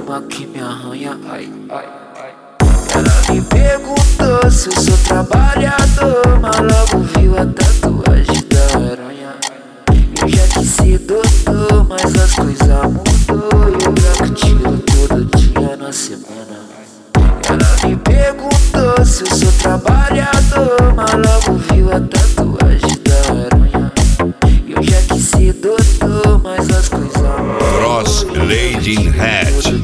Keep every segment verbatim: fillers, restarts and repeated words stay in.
cama que me arranha. Ai, ai, ai. Ela me perguntou se eu sou trabalhador, mas logo viu a tatuagem da aranha. Eu já quis ser doutor, mas as coisas mudou. Eu já tiro todo dia na semana. Ela me perguntou se eu sou trabalhador, mas logo viu a tatuagem da aranha. Eu já quis ser doutor, mas as coisas mudou. Cross Lady in Hat.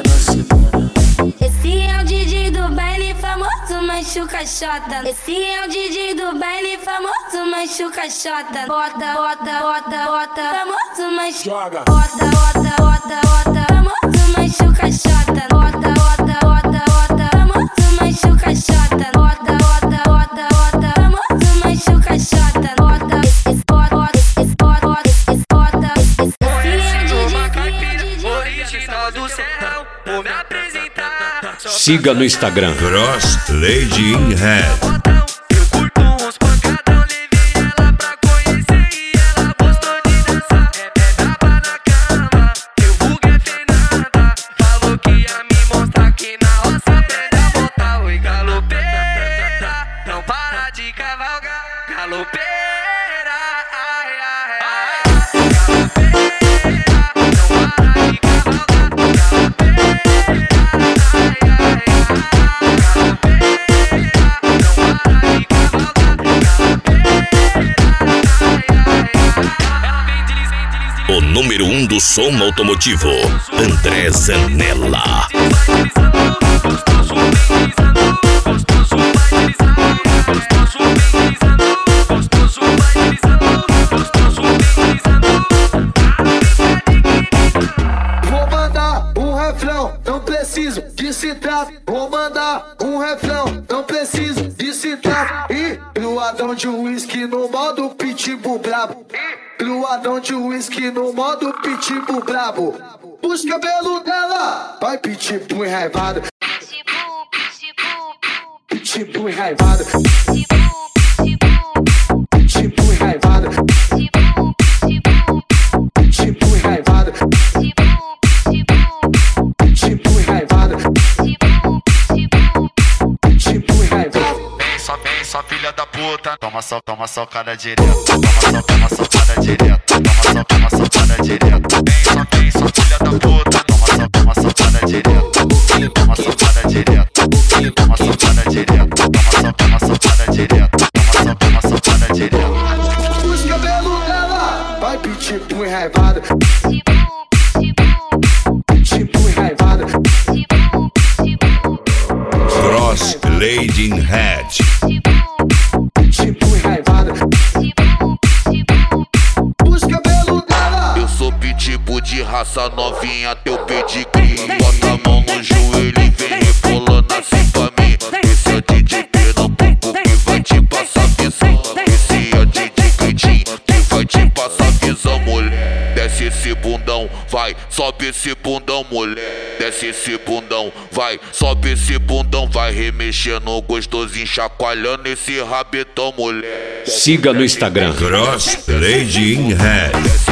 Esse é o D J do baile famoso, machuca chota. Esse é o D J do baile famoso, machuca chota. Bota, bota, bota, bota, famoso, machuca. Bota, bota, bota, bota, famoso, machuca chota. Bota, bota, bota, bota, famoso, machuca chota. Bota, bota, bota, bota, famoso, machuca chota. Bota, esse bota, esse bota, esse bota, esse bota. Esse é o D J original do céu. Vou me apresentar. Siga no Instagram Cross Lady in Hat. Eu curto uns pancadão, levei ela pra conhecer e ela gostou de dançar. É braba na cama, eu vulgo é Fernanda. Falou que ia me mostrar que na roça aprende a botar. Oi, galopeira, não para de cavalgar. Galopeira, ai, ai, ai. Galopeira, não para de cavalgar. Galopeira, ai, ai, ai. O número um do som automotivo, André Zanella. Vou mandar um refrão, não preciso de citar. Vou mandar um refrão, não preciso de citar. E pro Adão de whisky no modo pitbull brabo. Pro Adão de whisky no modo pitbull brabo. Os cabelos dela vai pitbull enraivado. Pitbull enraivado. Pitbull enraivado. Pitbull enraivado. Pitbull enraivado. Pitbull enraivado. Vem só, vem só filha da puta. Toma só, toma só cara direto. Toma só, toma só cara direto. Toma só, toma só cara direto. Vem só, vem só filha da puta. Toma só, toma só cara direto. Toma só cara direto. Toma só cara direto. Toma só, toma só cara direto. Toma só, toma só cara direto. Os cabelos dela vai pitbull enraivado. Pitbull enraivado. Cross Lady in Hat. Pitbull enraivado. Os cabelos dela. Eu sou pitbull de raça novinha, teu pedigree. Bota a mão no joelho e vem rebolando assim pra mim. Esse é D J Pernambuco que vai te passar visão. Esse é D J Cleitinho que vai te passar visão, mulher. Desce esse bundão, vai, sobe esse bundão, mulher. Desce esse bundão, vai, sobe esse bundão, vai remexendo gostosinho, chacoalhando esse rabetão, mulher. Siga no Instagram Cross Lady in Hat.